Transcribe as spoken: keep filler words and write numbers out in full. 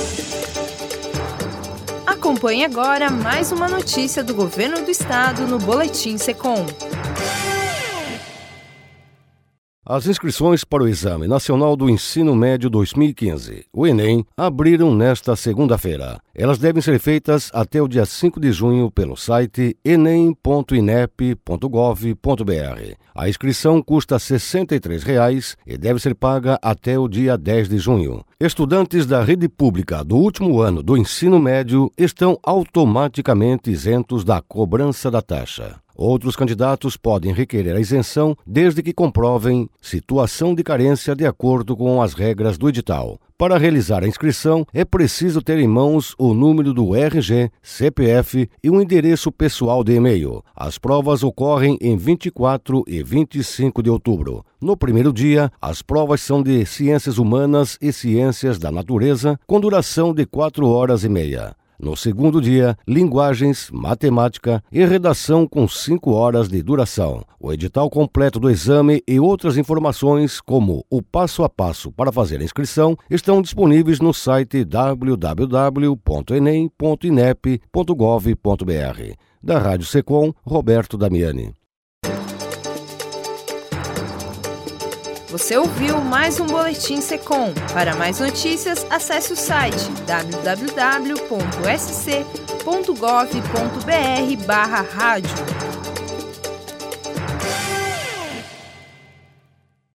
Acompanhe agora mais uma notícia do Governo do Estado no Boletim Secom. As inscrições para o Exame Nacional do Ensino Médio dois mil e quinze, o Enem, abriram nesta segunda-feira. Elas devem ser feitas até o dia cinco de junho pelo site enem ponto inep ponto gov ponto br. A inscrição custa sessenta e três reais e deve ser paga até o dia dez de junho. Estudantes da rede pública do último ano do ensino médio estão automaticamente isentos da cobrança da taxa. Outros candidatos podem requerer a isenção desde que comprovem situação de carência de acordo com as regras do edital. Para realizar a inscrição, é preciso ter em mãos o número do R G, C P F e um endereço pessoal de e-mail. As provas ocorrem em vinte e quatro e vinte e cinco de outubro. No primeiro dia, as provas são de Ciências Humanas e Ciências da Natureza, com duração de quatro horas e meia. No segundo dia, linguagens, matemática e redação com cinco horas de duração. O edital completo do exame e outras informações, como o passo a passo para fazer a inscrição, estão disponíveis no site w w w ponto enem ponto inep ponto gov ponto br. Da Rádio Secom, Roberto Damiani. Você ouviu mais um Boletim Secom. Para mais notícias, acesse o site w w w ponto s c ponto gov ponto br barra rádio.